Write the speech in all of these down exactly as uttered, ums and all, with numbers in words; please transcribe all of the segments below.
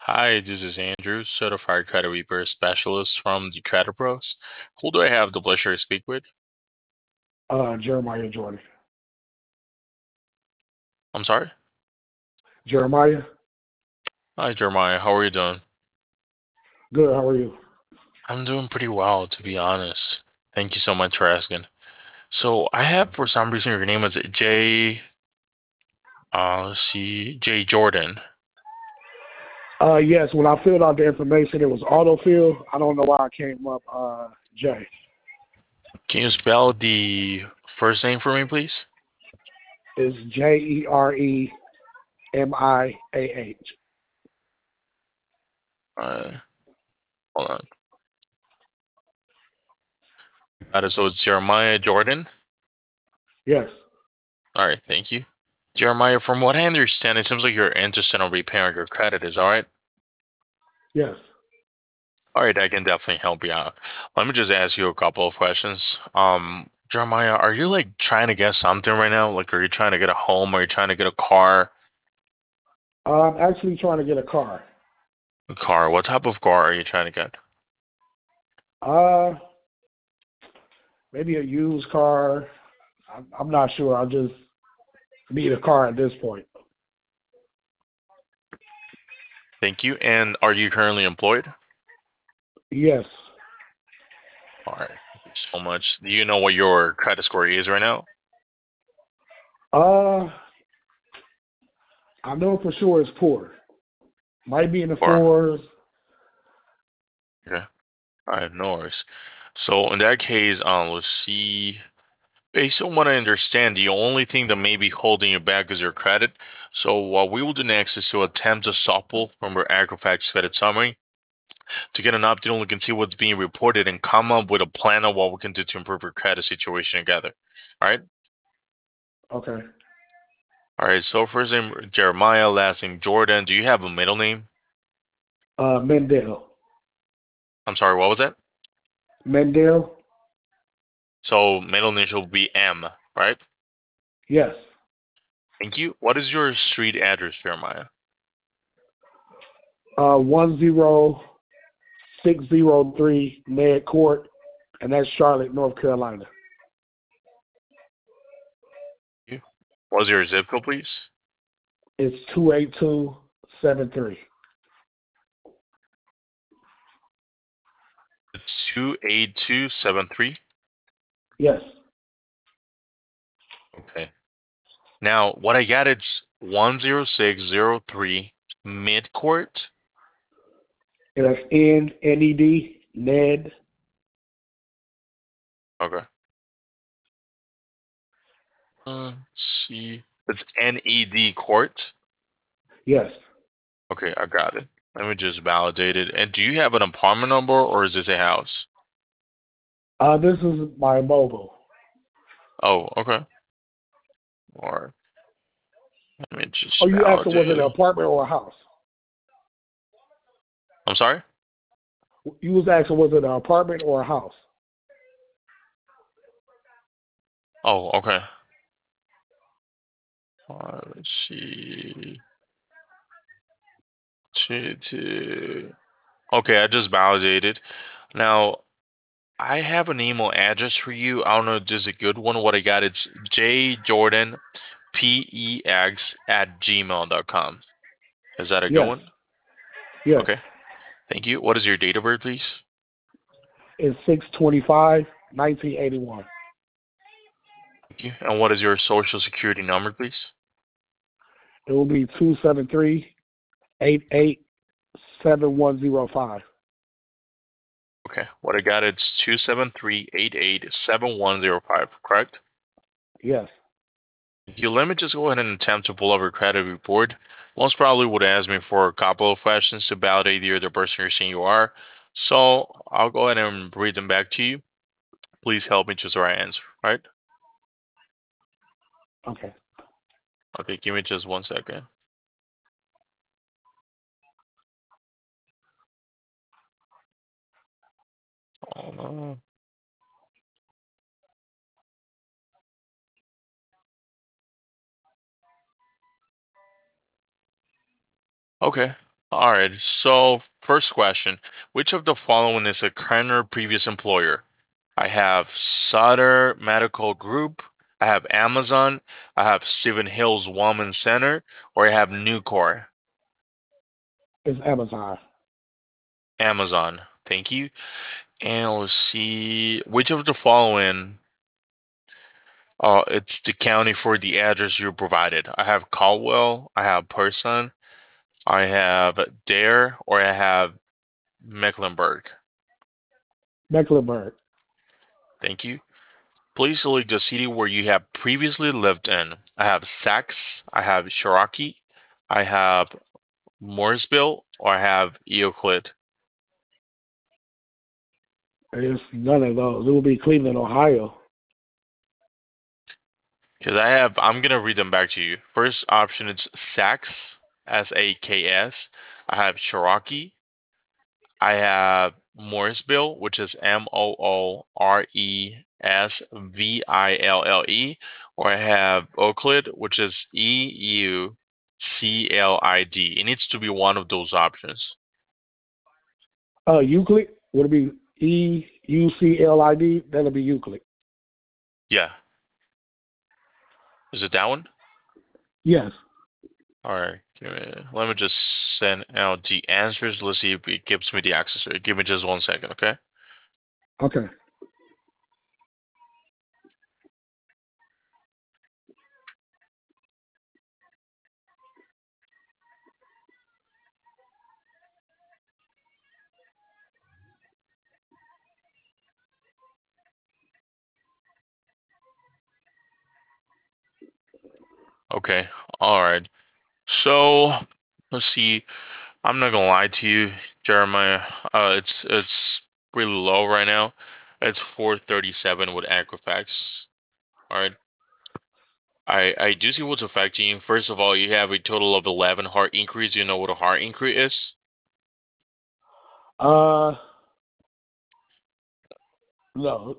Hi, this is Andrew, certified credit repair specialist from the Credit Pros. Who do I have the pleasure to speak with? Uh, Jeremiah Jordan. I'm sorry? Jeremiah, Hi, Jeremiah. How are you doing? good. How are you? I'm doing pretty well, to be honest. Thank you so much for asking. So I have, for some reason, your name is Jay, uh, let's see, Jay Jordan. Uh, yes. When I filled out the information, it was autofill. I don't know why I came up. Uh, J Can you spell the first name for me, please? is J E R E M I A H. Uh, Hold on. Got it. So it's Jeremiah Jordan. Yes. All right, thank you. Jeremiah, from what I understand, it seems like you're interested in repairing your credit. Is all right? Yes. All right, I can definitely help you out. Let me just ask you a couple of questions. Um, Jeremiah, are you like trying to get something right now? Like, are you trying to get a home? Are you trying to get a car? Uh, I'm actually trying to get a car. A car. What type of car are you trying to get? Uh, maybe a used car. I'm, I'm not sure. I just need a car at this point. Thank you. And are you currently employed? Yes. All right. Thank you so much. Do you know what your credit score is right now? Uh, I know for sure it's poor. Might be in the Or fours. okay. All right, no worries. So in that case, um, let's see. Based on what I understand, the only thing that may be holding you back is your credit. So what we will do next is to attempt to sample from your Equifax credit summary to get an update on we can see what's being reported and come up with a plan of what we can do to improve your credit situation together. All right. Okay. All right. So first name Jeremiah, last name Jordan. Do you have a middle name? Uh, Mendel. I'm sorry. What was that? Mendel. So middle initial will be M. Right. Yes. Thank you. What is your street address, Jeremiah? Uh, one zero six zero three Ned Court, and that's Charlotte, North Carolina. Thank you. What is your zip code, please? It's two eight two seven three. Two eight two seven three. Yes. Okay. Now, what I got it's one zero six zero three Mid Court. And that's N N E D Ned. Okay. Uh, let's see. It's N E D Court. Yes. Okay, I got it. Let me just validate it. And do you have an apartment number or is this a house? Uh, this is my mobile. Oh, okay. Or let me Oh, just you asking was validate it an it. apartment or a house? I'm sorry? You was asking was it an apartment or a house? Oh, okay. Uh, let's see. Two, two. Okay, I just validated. Now, I have an email address for you. I don't know if this is a good one. What I got it's jjordanpex at gmail dot com. Is that a good Yes. one? Yes. Okay. Thank you. What is your date of birth, please? It's six twenty five nineteen eighty one. Thank you. And what is your social security number, please? It will be two seven three eight eight seven one zero five. Okay. What I got it's two seven three eight eight seven one zero five, correct? Yes. Thank you. Let me just go ahead and attempt to pull up your credit report. Most probably would ask me for a couple of questions to validate you're the person you're saying you are. So I'll go ahead and read them back to you. Please help me choose the right answer, right? Okay. Okay, give me just one second. Oh, no. Okay. All right. So, first question, which of the following is a current or previous employer? I have Sutter Medical Group, I have Amazon, I have Stephen Hill's Women's Center, or I have Nucor. It's Amazon. Amazon. Thank you. And let's see, which of the following uh it's the county for the address you provided. I have Caldwell, I have Person, I have Dare, or I have Mecklenburg. Mecklenburg. Thank you. Please select the city where you have previously lived in. I have Sax, I have Cherokee, I have Morrisville, or I have Euclid. It's none of those. It will be Cleveland, Ohio. Because I have, I'm gonna read them back to you. First option is Sax, S A K S. I have Cherokee. I have Morrisville, which is M O O R E S V I L L E, or I have Euclid, which is E U C L I D. It needs to be one of those options. Uh, Euclid would it be E U C L I D? That'll be Euclid. Yeah. Is it that one? Yes. All right. Give me, let me just send out the answers. Let's see if it gives me the access rate. Give me just one second, okay? Okay. Okay. All right. So let's see. I'm not gonna lie to you, Jeremiah. Uh, it's it's really low right now. It's four thirty-seven with Equifax. All right. I I do see what's affecting you. First of all, you have a total of eleven heart increase. You know what a heart increase is? Uh, no.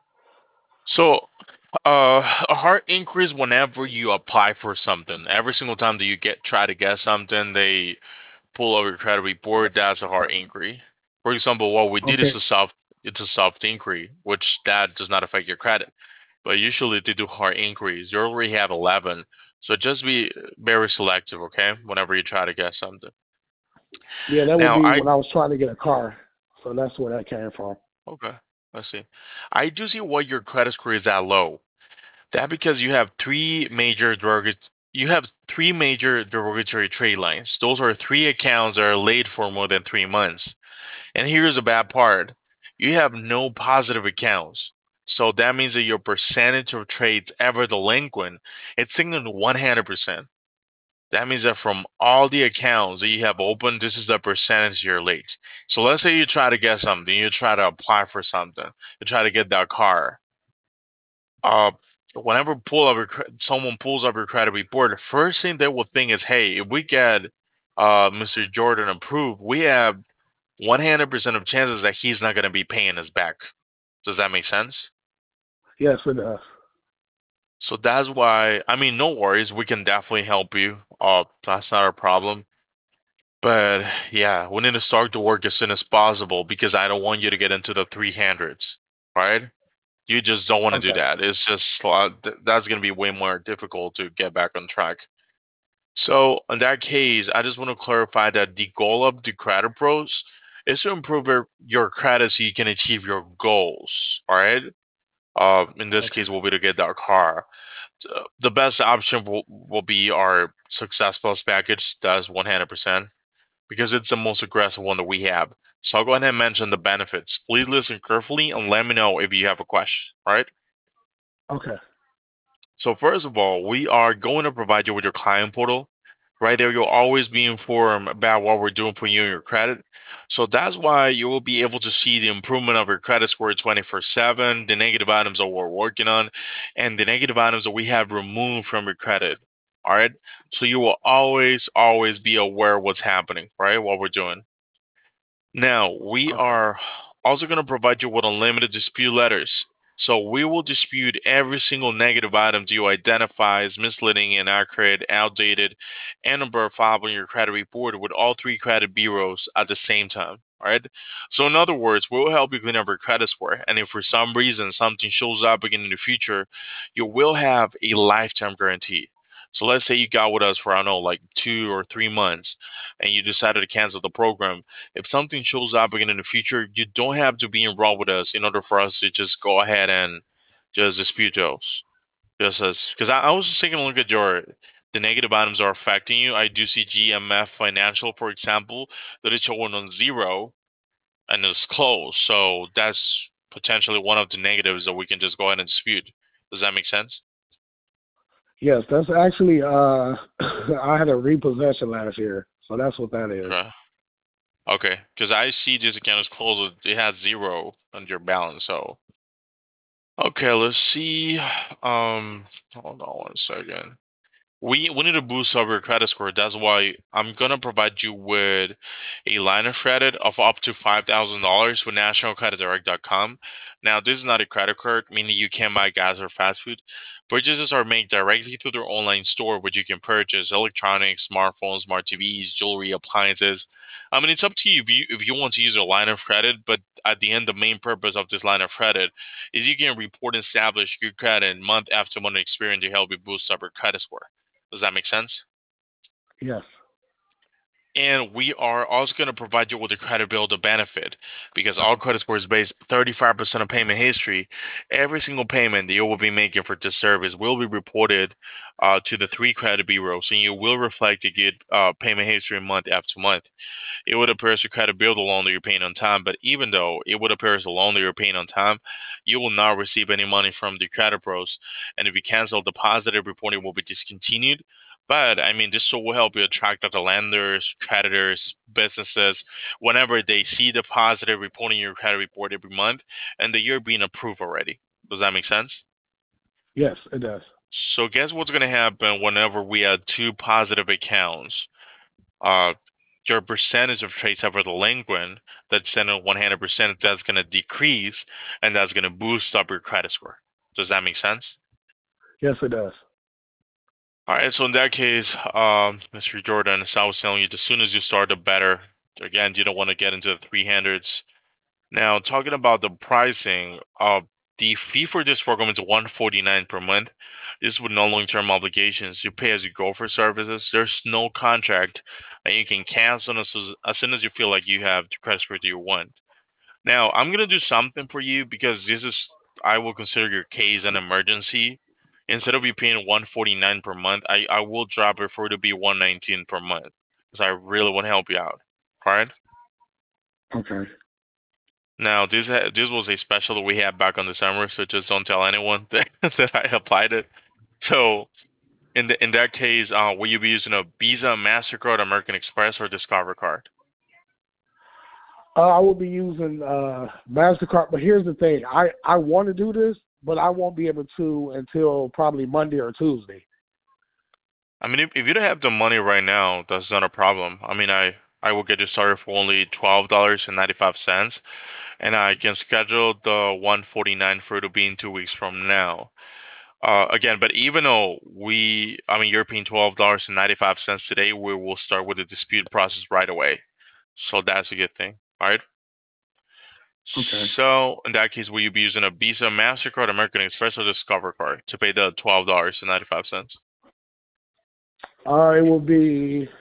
So, uh, a heart increase whenever you apply for something. Every single time that you get try to get something, they pull over your credit report. That's a heart inquiry. For example, what we did is Okay. a soft it's a soft inquiry, which that does not affect your credit. But usually they do hard inquiries. You already have eleven, so just be very selective, okay? Whenever you try to get something. Yeah, that would Now, be I when I was trying to get a car. So that's where that came from. okay, let's see. I do see why your credit score is that low. That because you have three major derogatory you have three major derogatory trade lines. Those are three accounts that are late for more than three months. And here's the bad part. You have no positive accounts. So that means that your percentage of trades ever delinquent, it's sinking to one hundred percent. That means that from all the accounts that you have opened, this is the percentage you're late. So let's say you try to get something, you try to apply for something, you try to get that car. Uh, whenever pull up your, cre- someone pulls up your credit report, the first thing they will think is, hey, if we get uh, mister Jordan approved, we have one hundred percent of chances that he's not going to be paying us back. Does that make sense? Yes, it does. So that's why, I mean, no worries. We can definitely help you. Uh, that's not a problem. But yeah, we need to start the work as soon as possible because I don't want you to get into the three hundreds, right? You just don't want to do Okay. that. It's just uh, th- that's going to be way more difficult to get back on track. So in that case, I just want to clarify that the goal of the credit pros is to improve your, your credit so you can achieve your goals. All right. Uh, in this Okay. case, will be to get that car. Uh, The best option will, will be our Success Plus package. That's one hundred percent because it's the most aggressive one that we have. So I'll go ahead and mention the benefits. Please listen carefully and let me know if you have a question. All right. Okay. So first of all, we are going to provide you with your client portal. Right there, you'll always be informed about what we're doing for you and your credit. So that's why you will be able to see the improvement of your credit score twenty-four seven, the negative items that we're working on, and the negative items that we have removed from your credit. All right. So you will always, always be aware of what's happening, right? What we're doing. Now, we Okay. are also going to provide you with unlimited dispute letters. So we will dispute every single negative item you identify as misleading, inaccurate, outdated, and unverifiable in your credit report with all three credit bureaus at the same time. All right. So in other words, we'll help you clean up your credit score. And if for some reason something shows up again in the future, you will have a lifetime guarantee. So let's say you got with us for I don't know, like two or three months, and you decided to cancel the program. If something shows up again in the future, you don't have to be enrolled with us in order for us to just go ahead and just dispute those. Just as because I, I was just taking a look at your the negative items are affecting you. I do see G M F Financial, for example, that is showing on zero and it's closed. So that's potentially one of the negatives that we can just go ahead and dispute. Does that make sense? Yes, that's actually uh I had a repossession last year, so that's what that is. Okay. Okay. Because I see this account is closed. It has zero on your balance. So okay, let's see. Um, hold on one second. We we need to boost up your credit score. That's why I'm gonna provide you with a line of credit of up to five thousand dollars with national credit direct dot com. Now, this is not a credit card, meaning you can't buy gas or fast food. Purchases are made directly through their online store, which you can purchase electronics, smartphones, smart T Vs, jewelry, appliances. I mean, it's up to you if you if you want to use a line of credit, but at the end, the main purpose of this line of credit is you can report and establish good credit month after month experience to help you boost up your credit score. Does that make sense? Yes. And we are also going to provide you with a credit builder benefit because all credit score is based thirty-five percent of payment history. Every single payment that you will be making for this service will be reported uh, to the three credit bureaus, and you will reflect a good uh, payment history month after month. It would appear as your credit bill the loan that you're paying on time, but even though it would appear as a loan that you're paying on time, you will not receive any money from the credit pros. And if you cancel, the positive reporting will be discontinued. But I mean, this will help you attract other lenders, creditors, businesses whenever they see the positive reporting in your credit report every month and that you're being approved already. Does that make sense? Yes, it does. So guess what's going to happen whenever we add two positive accounts? Uh, your percentage of trades that were delinquent that's in at one hundred percent, that's going to decrease and that's going to boost up your credit score. Does that make sense? Yes, it does. All right, so in that case, um, mister Jordan, as I was telling you, the sooner you start, the better. Again, you don't want to get into the three hundreds. Now, talking about the pricing, uh, the fee for this program is one forty-nine per month. This with no long-term obligations. You pay as you go for services. There's no contract, and you can cancel as, as soon as you feel like you have the credit score that you want. Now, I'm gonna do something for you because this is I will consider your case an emergency. Instead of you paying one forty-nine per month, I, I will drop it for it to be one nineteen per month because I really want to help you out. All right. Okay. Now, this ha- this was a special that we had back on December, so just don't tell anyone that, that I applied it. So, in the, in that case, uh, will you be using a Visa, Mastercard, American Express, or Discover card? Uh, I will be using uh, Mastercard, but here's the thing: I I want to do this, but I won't be able to until probably Monday or Tuesday. I mean, if, if you don't have the money right now, that's not a problem. I mean, I I will get you started for only twelve dollars and ninety five cents, and I can schedule the one forty nine for it to be in two weeks from now. Uh, again, but even though we, I mean, you're paying twelve dollars and ninety five cents today, we will start with the dispute process right away. So that's a good thing. All right. Okay. So in that case, will you be using a Visa, Mastercard, American Express, or Discover card to pay the twelve dollars and ninety five cents? Uh, it will be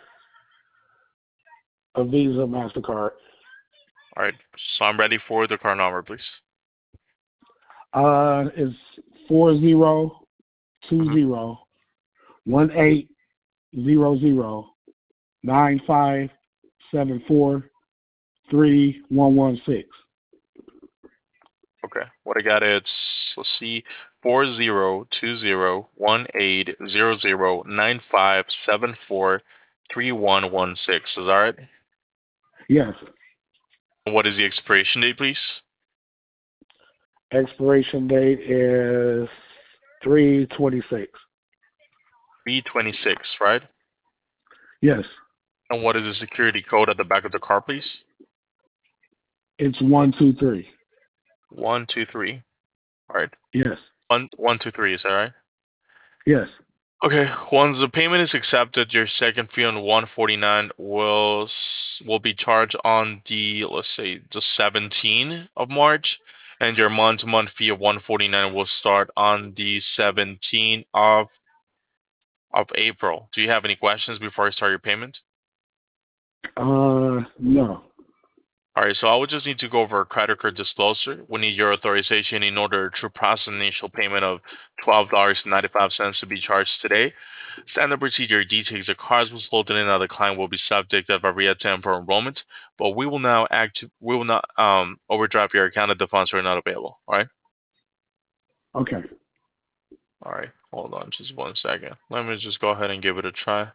a Visa, Mastercard. All right. So I'm ready for the card number, please. Uh, it's four zero two Mhm. zero one eight zero zero nine five seven four three one one six. Okay. What I got it's let's see, four zero two zero one eight zero zero nine five seven four three one one six. Is that right? Yes. What is the expiration date, please? Expiration date is three twenty six. B twenty six, right? Yes. And what is the security code at the back of the car, please? It's one two three. One two three. All right. Yes. One, one, two, three. Is that right? Yes. Okay. Once the payment is accepted, your second fee on one forty-nine will s- will be charged on the, let's say, the seventeenth of March, and your month-to-month fee of one forty-nine will start on the seventeenth of of April. Do you have any questions before I start your payment? Uh, no. All right, so I would just need to go over a credit card disclosure. We need your authorization in order to process an initial payment of twelve dollars and ninety-five cents to be charged today. Standard procedure details the cards was holding in other client will be subject of a reattempt for enrollment, but we will now act we will not um overdraft your account if the funds are not available. All right. Okay. All right. Hold on just one second. Let me just go ahead and give it a try.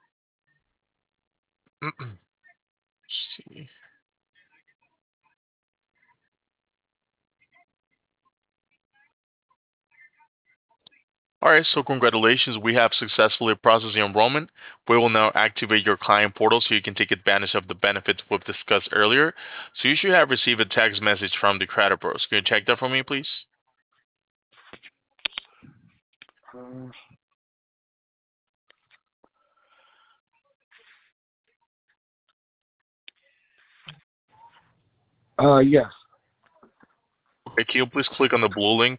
See. All right, so congratulations. We have successfully processed the enrollment. We will now activate your client portal so you can take advantage of the benefits we've discussed earlier. So you should have received a text message from the credit bureaus. Can you check that for me, please? Uh, uh yes. Okay, can you please click on the blue link?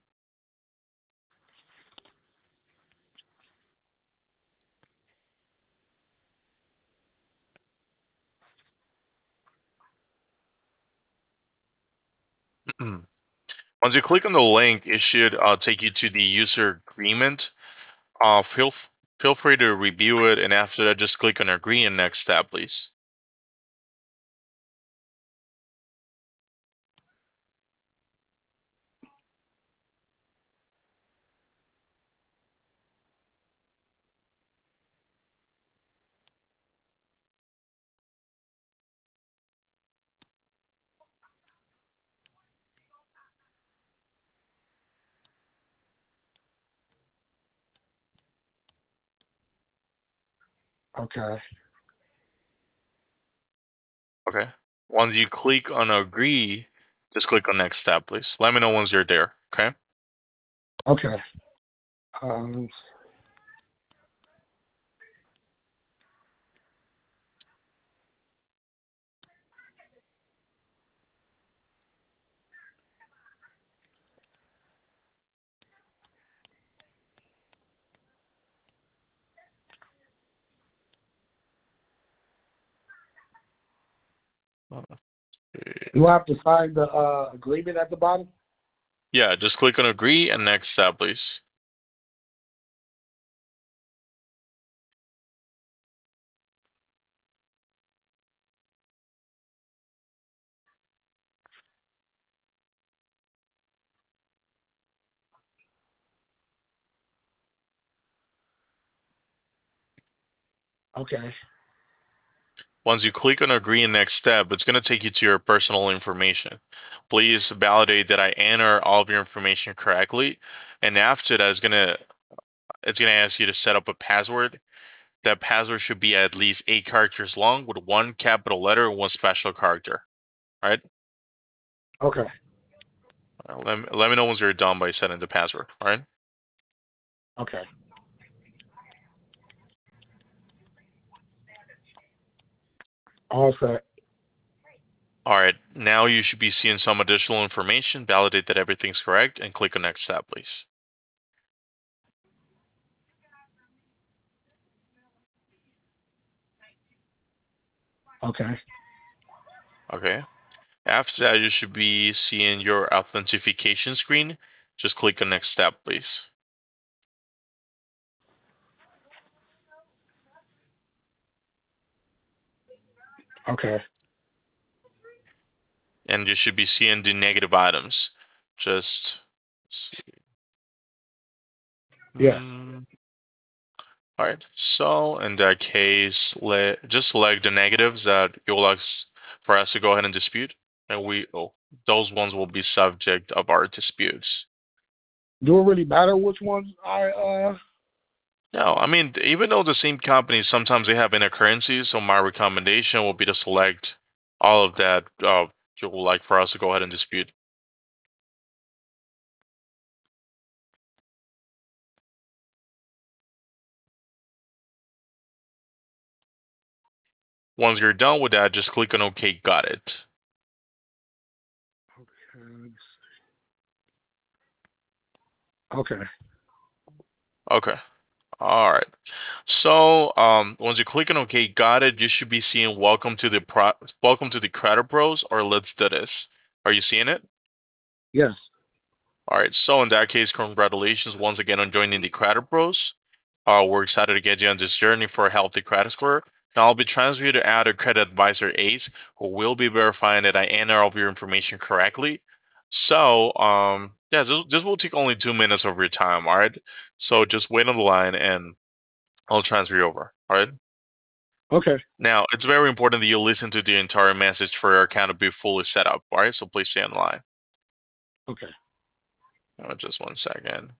Once you click on the link, it should uh, take you to the user agreement. Uh, feel f- feel free to review it, and after that, just click on agree and next tab, please. Okay. Okay. Once you click on agree, just click on next tab, please. Let me know once you're there. Okay. Okay. Um, do I have to sign the uh, agreement at the bottom? Yeah, just click on agree and next tab, please. Okay. Once you click on agree and next step, it's going to take you to your personal information. Please validate that I enter all of your information correctly. And after that, it's going to it's going to ask you to set up a password. That password should be at least eight characters long with one capital letter and one special character. All right? Okay. Uh, Let me, let me know once you're done by setting the password. All right? Okay. All set. All right. Now you should be seeing some additional information. Validate that everything's correct and click on next step, please. Okay. Okay. After that, you should be seeing your authentication screen. Just click on next step, please. Okay. And you should be seeing the negative items. Just let's see. Yes. Hmm. All right. So in that case, let just select the negatives that you would like s- for us to go ahead and dispute, and we oh, those ones will be subject of our disputes. Do it really matter which ones I uh? No, I mean even though the same companies sometimes they have intercurrencies, so my recommendation will be to select all of that uh, you would like for us to go ahead and dispute. Once you're done with that, just click on OK, got it. Okay. Okay. All right. So, um, once you click on OK, got it, you should be seeing welcome to the pro welcome to the Credit Pros, or let's do this. Are you seeing it? Yes. All right. So in that case, congratulations once again on joining the Credit Pros. Uh, we're excited to get you on this journey for a healthy credit score. Now I'll be transferring you to add a credit advisor Ace, who will be verifying that I enter all of your information correctly. So, um, yeah, this, this will take only two minutes of your time. All right. So just wait on the line and I'll transfer you over. All right. Okay. Now, it's very important that you listen to the entire message for your account to be fully set up. All right. So please stay on the line. Okay. Uh, just one second.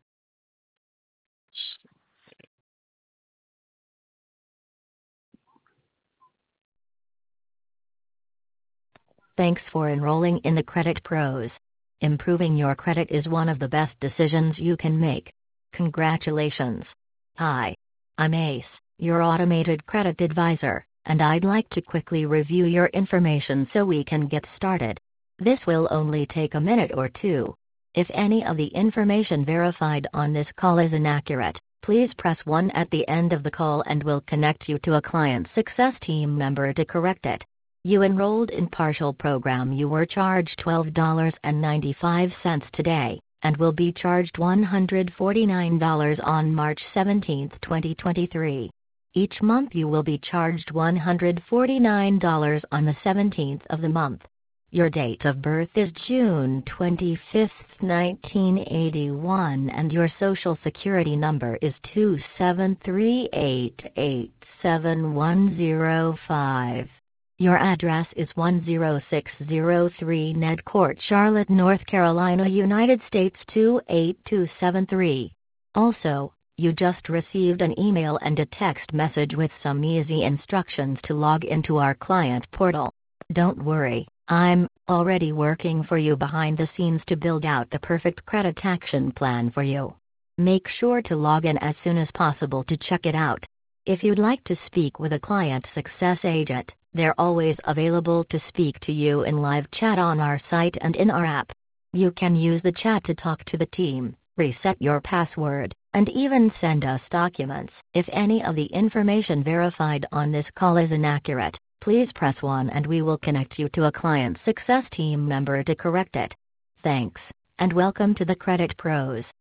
Thanks for enrolling in the Credit Pros. Improving your credit is one of the best decisions you can make. Congratulations. Hi. I'm Ace, your automated credit advisor, and I'd like to quickly review your information so we can get started. This will only take a minute or two. If any of the information verified on this call is inaccurate, please press one at the end of the call and we'll connect you to a client success team member to correct it. You enrolled in partial program. You were charged twelve dollars and ninety-five cents today, and will be charged one hundred forty-nine dollars on March seventeenth, twenty twenty-three. Each month you will be charged one hundred forty-nine dollars on the seventeenth of the month. Your date of birth is June twenty-fifth, nineteen eighty-one, and your social security number is two seven three eight eight seven one zero five. Your address is one zero six zero three Ned Court, Charlotte, North Carolina, United States two eight two seven three. Also, you just received an email and a text message with some easy instructions to log into our client portal. Don't worry, I'm already working for you behind the scenes to build out the perfect credit action plan for you. Make sure to log in as soon as possible to check it out. If you'd like to speak with a client success agent, they're always available to speak to you in live chat on our site and in our app. You can use the chat to talk to the team, reset your password, and even send us documents. If any of the information verified on this call is inaccurate, please press one and we will connect you to a client success team member to correct it. Thanks, and welcome to the Credit Pros.